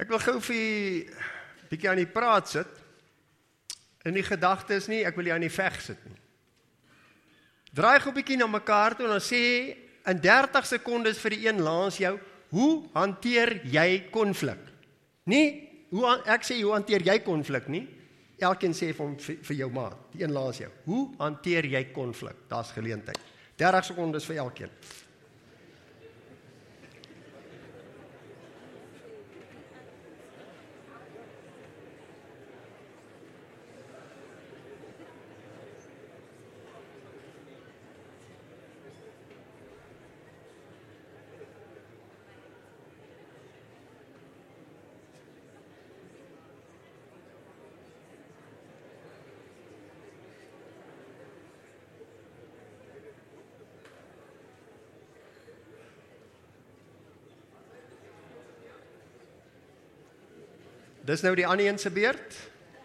Ek wil gou vir jy bietjie aan die praat sit. En die gedagte is nie, ek wil jy aan die veg sit nie. Draai gou bietjie na mekaar toe en dan sê in 30 sekondes vir die een langs jou, hoe hanteer jy konflik? Nie, ek sê, hoe hanteer jy konflik nie? Elkeen sê vir jou maat, die een langs jou. Hoe hanteer jy konflik? Daar's geleentheid. 30 sekondes vir elkeen. Dis nou die ander een se beurt.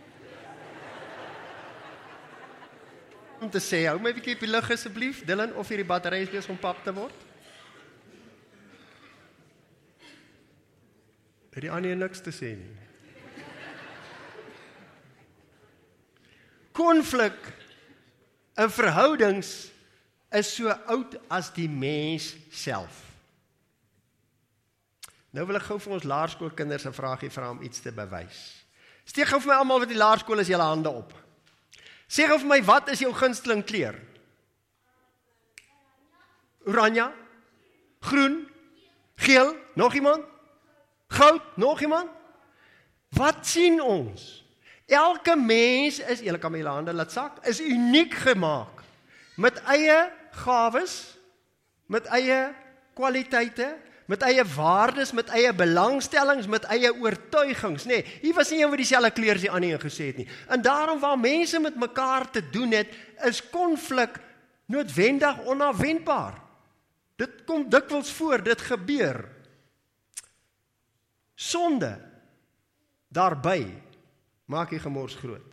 Om te sê, hou my bietjie op die lug asseblief, Dylan, of hierdie battery is besig om pap te word. Het die ander een niks te sê nie. Konflik in verhoudings is so oud as die mens self. Nou wil ek gou vir ons laerskoolkinders 'n vraagie vra om iets te bewys. Steek gou vir my almal wat die laerskool is julle hande op. Sê gou vir my, wat is jou gunsteling kleur? Oranje? Groen? Geel? Nog iemand? Goud? Nog iemand? Wat sien ons? Elke mens is, julle kan my julle hande laat sak, is uniek gemaak. Met eie gawes, met eie kwaliteite, met eie waardes, met eie belangstellings, met eie oortuigings, nee, hier was nie een wat dieselfde kleur as die ander een gesê het nie. En daarom waar mense met mekaar te doen het, is konflik noodwendig onafwendbaar. Dit kom dikwels voor, dit gebeur. Sonde, daarby, maak die gemors groot.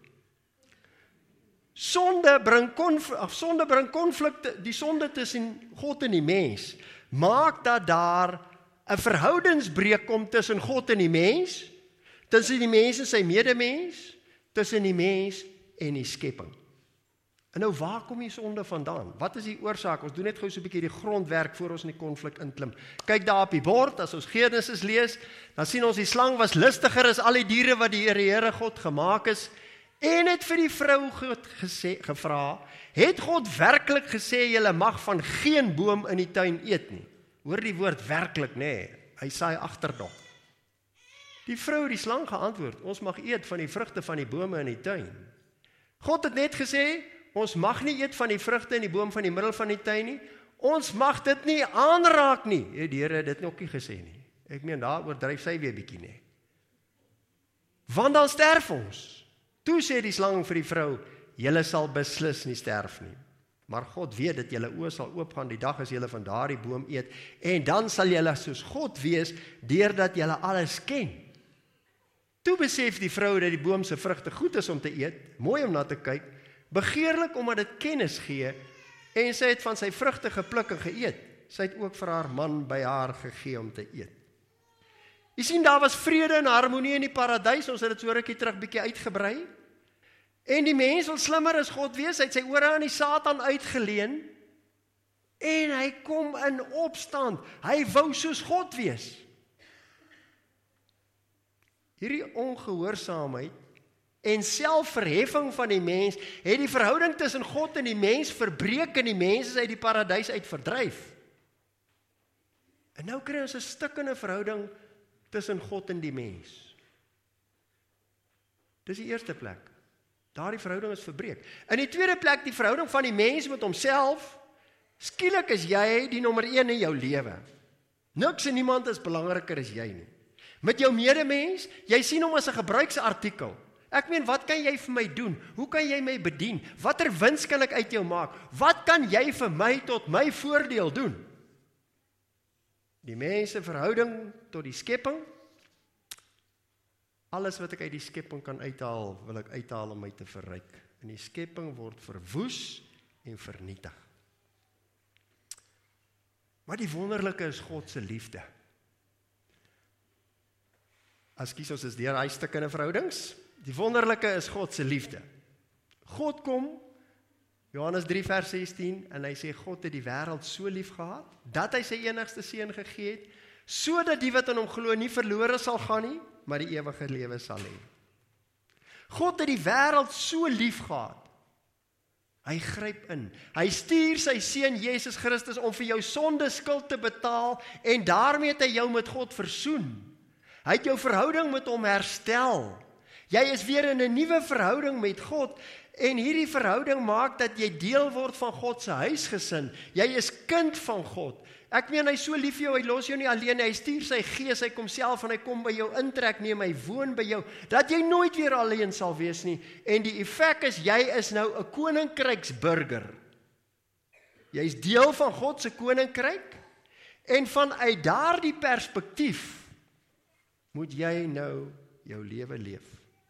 Sonde bring konflik, die sonde tussen God en die mens, maak dat daar 'n verhoudingsbreuk kom tussen God en die mens, tussen die mens en sy medemens, tussen die mens en die skepping. En nou, waar kom die sonde vandaan? Wat is die oorsaak? Ons doen net gou so 'n bietjie die grondwerk voor ons in die konflik inklim. Kyk daar op die bord, as ons Genesis lees, dan sien ons die slang was listiger as al die diere wat die Here God gemaak is, en het vir die vrou gevra, het God werklik gesê, julle mag van geen boom in die tuin eet nie? Hoor die woord werklik, nee, hy saai agterdog. Die vrou, die slang geantwoord, ons mag eet van die vrugte van die bome in die tuin. God het net gesê, ons mag nie eet van die vrugte in die boom van die middel van die tuin nie, ons mag dit nie aanraak nie. Die Here het dit nog nie gesê nie. Ek meen, daar oordryf sy weer bietjie nie. Want dan sterf ons. Toe sê die slang vir die vrou, julle sal beslis nie sterf nie. Maar God weet dat julle oë sal oopgaan die dag as julle van daardie boom eet, en dan sal julle soos God wees, deurdat julle alles ken. Toe besef die vrou dat die boom se vrugte goed is om te eet, mooi om na te kyk, begeerlik omdat dit kennis gee, en sy het van sy vrugte gepluk en geëet. Sy het ook vir haar man by haar gegee om te eet. Jy sien, daar was vrede en harmonie in die paradys, ons het dit so rukkie terug bietjie uitgebrei. En die mens wil slimmer as God wees, hy het sy ore aan die Satan uitgeleen, en hy kom in opstand, hy wou soos God wees. Hierdie ongehoorsaamheid en selfverheffing van die mens, het die verhouding tussen God en die mens verbreek, en die mens is uit die paradys uit verdryf. En nou kry ons 'n stikkende verhouding tussen God en die mens. Dis die eerste plek. Daardie verhouding is verbreek. In die tweede plek, die verhouding van die mens met homself. Skielik is jy die nommer 1 in jou lewe. Niks en niemand is belangriker as jy nie. Met jou medemens, jy sien hom as 'n gebruiksartikel. Ek meen, wat kan jy vir my doen? Hoe kan jy my bedien? Watter wins kan ek uit jou maak? Wat kan jy vir my tot my voordeel doen? Die mens se verhouding tot die skepping. Alles wat ek uit die skepping kan uithaal, wil ek uithaal om my te verryk. En die skepping word verwoes en vernietig. Maar die wonderlike is God se liefde. Ekskuus, ons is deur daai stuk in 'n verhoudings. Die wonderlike is God se liefde. God kom, Johannes 3 vers 16, en hy sê, God het die wêreld so lief gehad, dat hy sy enigste seun gegee het, sodat die wat in hom glo nie verlore sal gaan nie, maar die ewige lewe sal hê. God het die wêreld so lief gehad. Hy gryp in. Hy stuur sy seun Jesus Christus om vir jou sonde skuld te betaal en daarmee het hy jou met God versoen. Hy het jou verhouding met hom herstel. Jy is weer in 'n nuwe verhouding met God en hierdie verhouding maak dat jy deel word van God se huisgesin. Jy is kind van God. Ek meen, hy is so lief vir jou, hy los jou nie alleen, hy stuur sy gees, hy kom self en hy kom by jou intrek neem, hy woon by jou, dat jy nooit weer alleen sal wees nie. En die effek is, jy is nou 'n koninkryksburger. Jy is deel van God se koninkryk, en vanuit daardie perspektief moet jy nou jou lewe leef.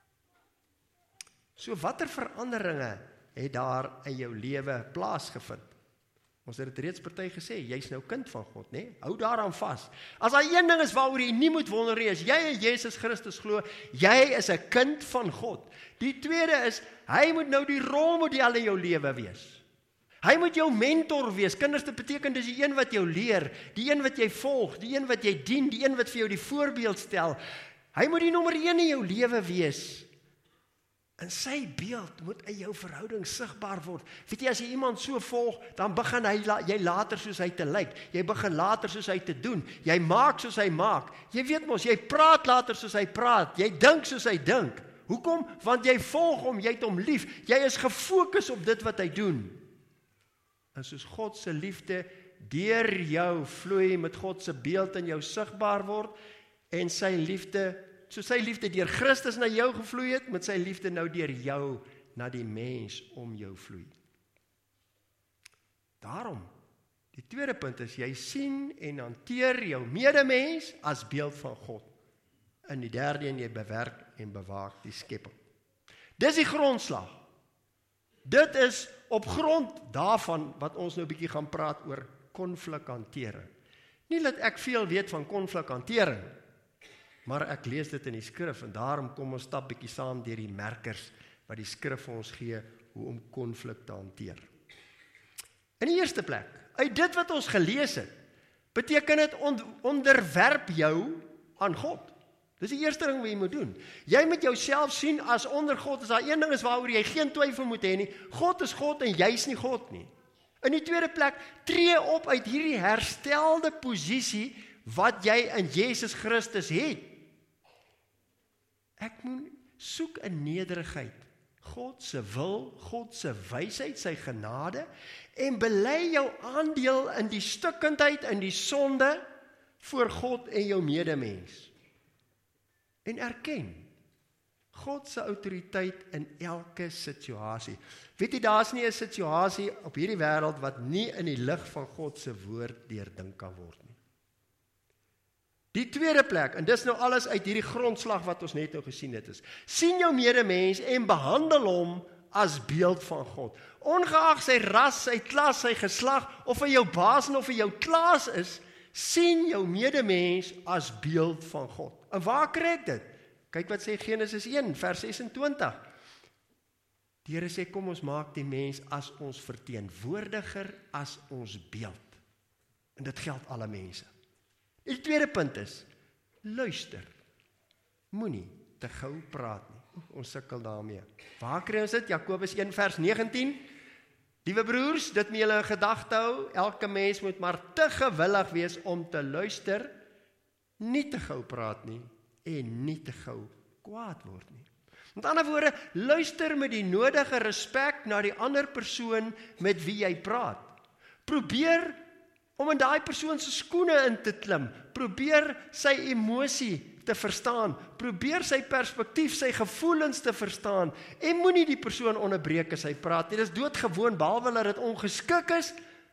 So watter veranderinge het daar in jou lewe plaasgevind? Ons het dit reeds party gesê, jy's nou kind van God, né? Hou daaraan vas. As daar een ding is waaroor jy nie moet wonder nie, as jy in Jesus Christus glo, jy is 'n kind van God. Die tweede is, hy moet nou die rolmodel in jou lewe wees. Hy moet jou mentor wees. Kinders, dit beteken dis die een wat jou leer, die een wat jy volg, die een wat jy dien, die een wat vir jou die voorbeeld stel. Hy moet die nommer 1 in jou lewe wees. En sy beeld moet in jou verhouding sigbaar word. Weet jy, as jy iemand so volg, dan begin jy later soos hy te lyk. Jy begin later soos hy te doen. Jy maak soos hy maak. Jy weet mos, jy praat later soos hy praat. Jy dink soos hy dink. Hoekom? Want jy volg hom, jy het hom lief. Jy is gefokus op dit wat hy doen. En soos God se liefde deur jou vloei, met God se beeld in jou sigbaar word, en sy liefde, soos sy liefde deur Christus na jou gevloei het, met sy liefde nou deur jou na die mens om jou vloei. Daarom, die tweede punt is, jy sien en hanteer jou medemens as beeld van God. En die derde, en jy bewerk en bewaak die skepping. Dis die grondslag. Dit is op grond daarvan wat ons nou 'n bietjie gaan praat oor konflikhantering. Nie dat ek veel weet van konflikhantering, maar ek lees dit in die skrif en daarom kom ons stap bietjie saam deur die merkers wat die skrif vir ons gee hoe om konflik te hanteer. In die eerste plek, uit dit wat ons gelees het, beteken dit onderwerp jou aan God. Dis die eerste ding wat jy moet doen. Jy moet jouself sien as onder God. As daar een ding is waaroor jy geen twyfel moet hê nie, God is God en jy's nie God nie. In die tweede plek, tree op uit hierdie herstelde posisie wat jy in Jesus Christus het. Ek moet soek in nederigheid God se wil, God se wysheid, sy genade, en bely jou aandeel in die stukkendheid, in die sonde voor God en jou medemens. En erken God se autoriteit in elke situasie. Weet jy, daar is nie 'n situasie op hierdie wêreld wat nie in die lig van God se woord deurdink kan word nie. Die tweede plek, en dis nou alles uit hierdie grondslag wat ons net nou gesien het, is, sien jou medemens en behandel hom as beeld van God. Ongeag sy ras, sy klas, sy geslag, of hy jou baas en of hy jou klaas is, sien jou medemens as beeld van God. En waar kry ek dit? Kyk wat sê Genesis 1, vers 26. Die Here sê, kom ons maak die mens as ons verteenwoordiger, as ons beeld. En dit geld alle mense. Die tweede punt is, luister. Moenie te gou praat nie. Ons sukkel daarmee. Waar kry ons dit? Jakobus 1 vers 19. Liewe broers, dit moet julle in gedagte hou, elke mens moet maar te gewillig wees om te luister, nie te gou praat nie, en nie te gou kwaad word nie. Met ander woorde, luister met die nodige respek na die ander persoon met wie jy praat. Probeer om in daai persoon se skoene in te klim. Probeer sy emosie te verstaan. Probeer sy perspektief, sy gevoelens te verstaan. En moenie die persoon onderbreek as hy praat nie. Dit is doodgewoon, behalwe dat dit ongeskik is,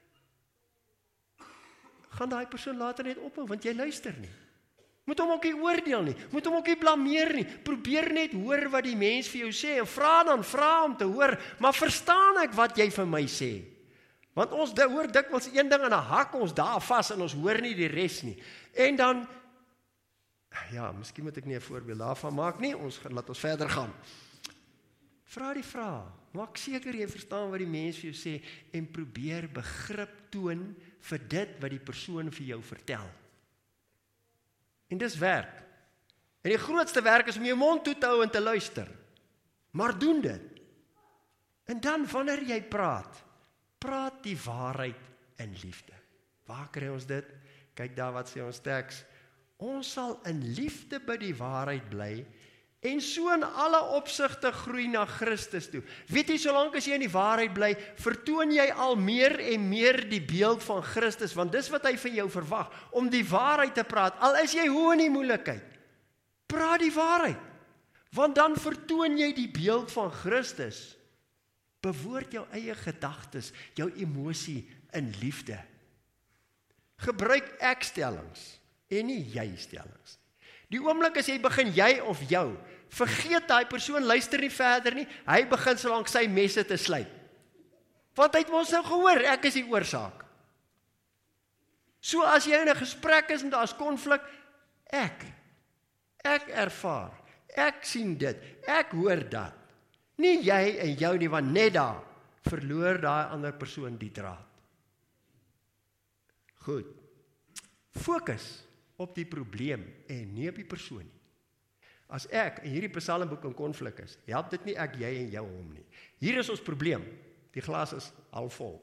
gaan daai persoon later net ophou, want jy luister nie. Moet hom ook nie oordeel nie, moet hom ook nie blameer nie. Probeer net hoor wat die mens vir jou sê, en vra om te hoor, maar verstaan ek wat jy vir my sê? Want ons hoor dikwels een ding en dan hak ons daar vas en ons hoor nie die res nie. En dan, ja, miskien moet ek nie 'n voorbeeld daarvan maak nie, laat ons verder gaan. Vra die vraag, maak seker jy verstaan wat die mens vir jou sê, en probeer begrip toon vir dit wat die persoon vir jou vertel. En dis werk. En die grootste werk is om jou mond toe te hou en te luister. Maar doen dit. En dan, wanneer jy praat die waarheid in liefde. Waar kry ons dit? Kyk daar wat sê ons teks. Ons sal in liefde by die waarheid bly, en so in alle opsigte groei na Christus toe. Weet jy, solank as jy in die waarheid bly, vertoon jy al meer en meer die beeld van Christus, want dis wat hy van jou verwag, om die waarheid te praat, al is jy hoe in die moeilikheid. Praat die waarheid, want dan vertoon jy die beeld van Christus. Bewoord jou eie gedagtes, jou emosie in liefde. Gebruik ek-stellings en nie jy-stellings. Die oomblik as jy begin jy of jou, vergeet daai persoon, luister nie verder nie, hy begin solank sy messe te slyp. Want hy het ons nou gehoor, ek is die oorsaak. So as jy in 'n gesprek is en daar is konflik, ek ervaar, ek sien dit, ek hoor dat. Nie jy en jou nie, want net daar verloor daai ander persoon die draad. Goed. Fokus op die probleem en nie op die persoon nie. As ek in hierdie psalmboek in konflik is, help dit nie ek, jy en jou hom nie. Hier is ons probleem. Die glas is half vol.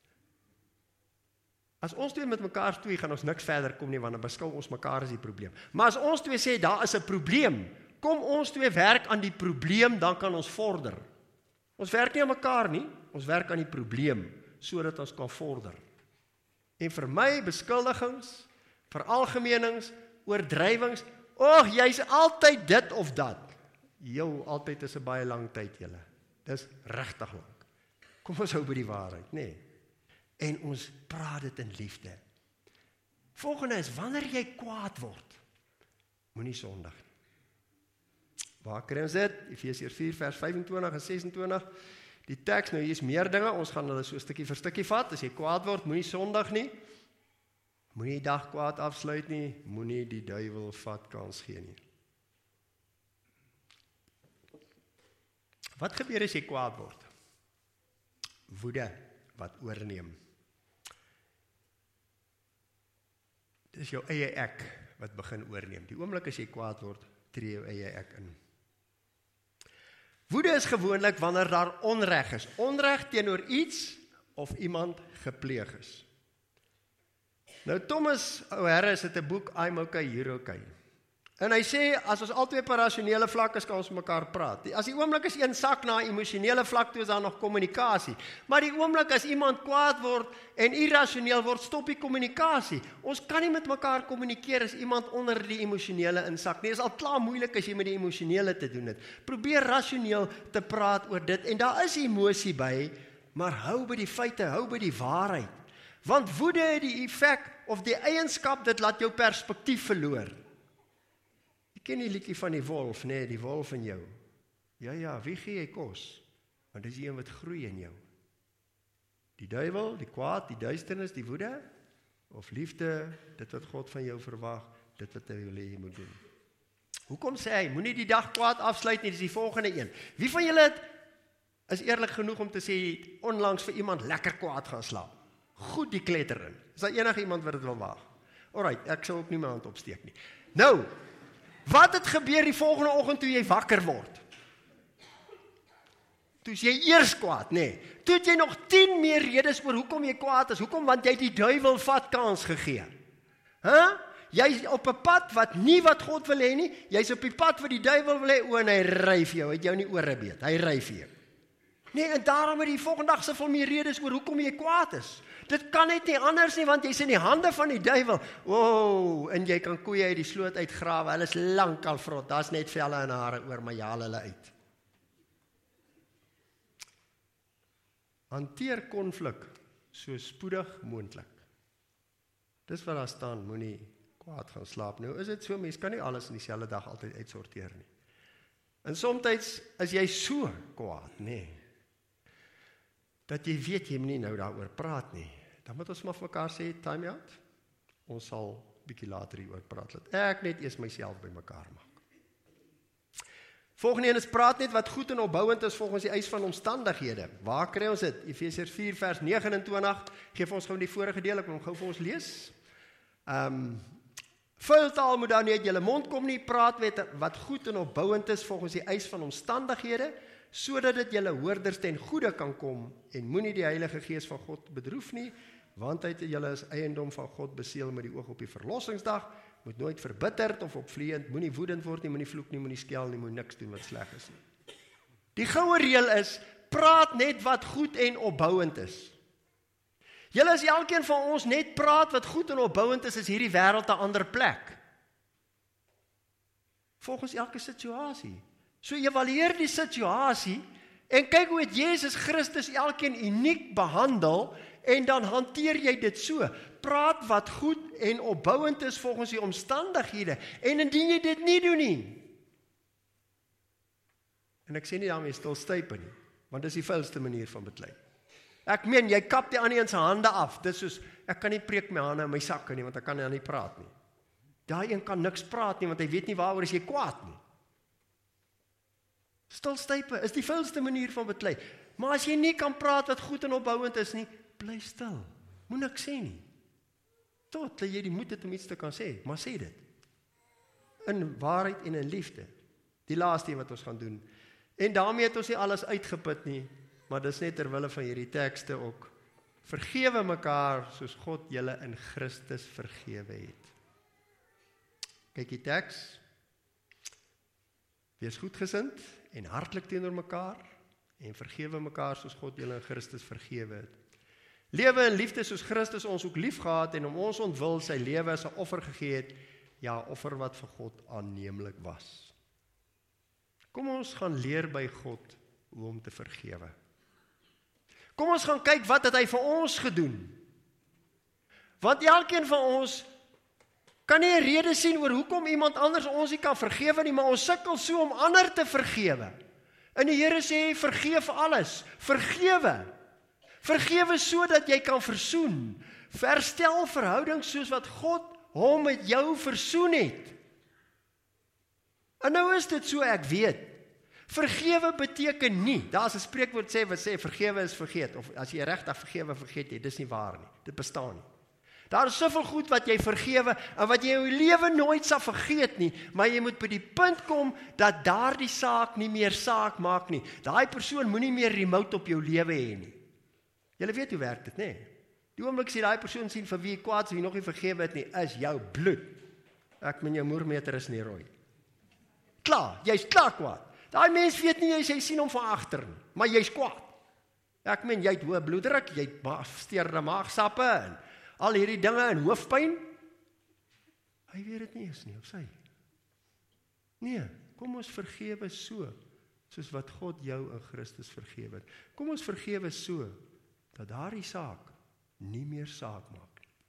As ons twee met mekaar stoei, gaan ons niks verder kom nie, want dan beskou ons mekaar as die probleem. Maar as ons twee sê, daar is 'n probleem, kom ons twee werk aan die probleem, dan kan ons vorder. Ons werk nie aan mekaar nie, ons werk aan die probleem, sodat ons kan vorder. En vir my, beskuldigings, veralgemenings, oordrywings, jy's altyd dit of dat. Jou, altyd is 'n baie lang tyd, julle. Dis regtig lank. Kom ons hou by die waarheid, nê? En ons praat dit in liefde. Volgende is, wanneer jy kwaad word, moenie sondig nie. Waar kry ons dit? Efesiërs 4 vers 25 en 26. Die teks, nou hier is meer dinge, ons gaan hulle so stukkie vir stukkie vat. As jy kwaad word, moenie sondig nie. Moenie die dag kwaad afsluit nie, moenie die duiwel vat kans gee nie. Wat gebeur as jy kwaad word? Woede wat oorneem. Dit is jou eie ek wat begin oorneem. Die oomblik as jy kwaad word, tree jou eie ek in. Woede is gewoonlik wanneer daar onreg is. Onreg teenoor iets of iemand gepleeg is. Nou Thomas Harris het 'n boek, I'm okay, you're okay. En hy sê, as ons altyd op 'n rasionele vlak is, kan ons mekaar praat. As die oomblik is een sak na 'n emosionele vlak toe, is daar nog kommunikasie. Maar die oomblik as iemand kwaad word en irrasioneel word, stop die kommunikasie. Ons kan nie met mekaar kommunikeer as iemand onder die emosionele insak nie. Dit is al klaar moeilik as jy met die emosionele te doen het. Probeer rasioneel te praat oor dit, en daar is emosie by, maar hou by die feite, hou by die waarheid. Want woede het die effek, of die eienskap, dit laat jou perspektief verloor. Jy ken die liedjie van die wolf, nee, die wolf in jou. Ja, wie gee jy kos? Want dis die een wat groei in jou. Die duiwel, die kwaad, die duisternis, die woede, of liefde, dit wat God van jou verwag, dit wat hy wil hê jy moet doen. Hoekom sê hy, moenie die dag kwaad afsluit nie, dis die volgende een. Wie van julle is eerlik genoeg om te sê, onlangs vir iemand lekker kwaad gaan slaap? Goed die kletter in. Is daar enige iemand wat dit wil waag? Alright, ek sal ook nie my hand opsteek nie. Nou, wat het gebeur die volgende oggend toe jy wakker word? Toe is jy eers kwaad, nee. Toe het jy nog 10 meer redes oor hoekom jy kwaad is. Hoekom? Want jy het die duiwel vat kans gegee. Jy's op 'n pad wat nie wat God wil hê nie. Jy's op die pad wat die duiwel wil hê, en hy ry vir jou. Het jou nie ore beet. Hy ry vir jou. Nee, en daarom het die volgende dag soveel meer redes oor hoekom jy kwaad is. Dit kan net nie anders nie, want jy's in die hande van die duiwel. En jy kan koeie uit die sloot uitgrawe, hulle is lankal vrot, daar's net velle en hare oor, maar jy haal hulle uit. Hanteer konflik so spoedig moontlik. Dis wat daar staan, moenie kwaad gaan slaap. Nou is dit so, mens kan nie alles in dieselfde dag altyd uitsorteer nie. En soms is jy so kwaad, nee, dat jy weet jy moet nie nou daaroor praat nie. Dan moet ons maar vir mekaar sê, time out. Ons sal bietjie later hieroor praat, laat ek net eers myself bymekaar maak. Volgende een is, praat net wat goed en opbouend is volgens die eis van omstandighede. Waar kry ons dit? Efesiërs 4 vers 29, geef ons gou die vorige deel, ek wil hom gou vir ons lees. Vuil taal moet dan nie uit julle mond kom nie, praat wat goed en opbouend is volgens die eis van omstandighede, sodat dit julle hoorders ten goeie kan kom, en moenie die Heilige Gees van God bedroef nie, want hy het julle as eiendom van God beseël met die oog op die verlossingsdag, moet nooit verbitterd of opvleend, moenie woedend word nie, moenie vloek nie, moenie skel nie, moenie niks doen wat sleg is nie. Die goue reël is, praat net wat goed en opbouend is. Julle as elkeen van ons net praat wat goed en opbouend is hierdie wêreld 'n ander plek. Volgens elke situasie. So evalueer die situasie en kyk hoe het Jesus Christus elkeen uniek behandel en dan hanteer jy dit so. Praat wat goed en opbouend is volgens die omstandighede en indien jy dit nie doen nie. En ek sê nie daarmee stilstype nie, want dis die vuilste manier van beklei. Ek meen, jy kap die ander een se hande af. Dis soos, ek kan nie preek my hande in my sakke nie, want ek kan nie praat nie. Daai een kan niks praat nie, want hy weet nie waaroor is jy kwaad nie. Stilstype is die vuilste manier van beklei. Maar as jy nie kan praat wat goed en opbouend is nie, bly stil. Moet niks sê nie. Tot dat jy die moed het om iets te kan sê, maar sê dit. In waarheid en in liefde. Die laaste wat ons gaan doen. En daarmee het ons nie alles uitgeput nie, maar dis net terwille van hierdie tekste ook. Vergewe mekaar soos God julle in Christus vergewe het. Kyk die teks. Wees goedgesind en hartlik teenoor mekaar en vergewe mekaar soos God julle in Christus vergewe het. Lewe in liefde soos Christus ons ook lief gehad en om ons ontwil sy lewe as 'n offer gegee het, ja, offer wat vir God aanneemlik was. Kom ons gaan leer by God hoe om te vergewe. Kom ons gaan kyk wat het hy vir ons gedoen. Want elkeen van ons kan nie 'n rede sien oor hoekom iemand anders ons nie kan vergewe nie, maar ons sukkel so om ander te vergewe. En die Here sê, vergeef alles. Vergewe. Vergewe sodat jy kan versoen. Herstel verhoudings soos wat God hom met jou versoen het. En nou is dit so, ek weet. Vergewe beteken nie, daar is 'n spreekwoord wat sê vergewe is vergeet, of as jy regtig vergewe vergeet jy, dis nie waar nie, dit bestaan nie. Daar is soveel goed wat jy vergewe, en wat jy in jou lewe nooit sal vergeet nie, maar jy moet by die punt kom, dat daardie saak nie meer saak maak nie. Daai persoon moenie meer remote op jou lewe hê nie. Julle weet hoe werk dit, nê? Die oomblik as jy daai persoon sien vir wie jy kwaad is, wie nog nie vergewe het nie, is jou bloed. Ek meen jou moermeter is nie rooi. Klaar, jy's klaar kwaad. Daai mens weet nie, jy sien hom van agter nie, maar jy's kwaad. Ek meen, jy het hoë bloeddruk, jy het versteurde maagsappe, en al hierdie dinge en hoofpyn. Hy weet dit nie eens nie, of sy. Nee, kom ons vergewe so, soos wat God jou in Christus vergewe het. Kom ons vergewe so, dat daardie saak nie meer saak maak nie.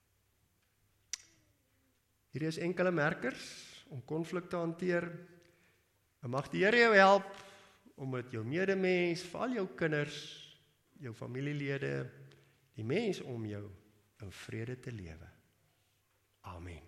Hierdie is enkele merkers om konflik te hanteer. En mag die Here jou help om met jou medemens, veral jou kinders, jou familielede, die mens om jou in vrede te lewe. Amen.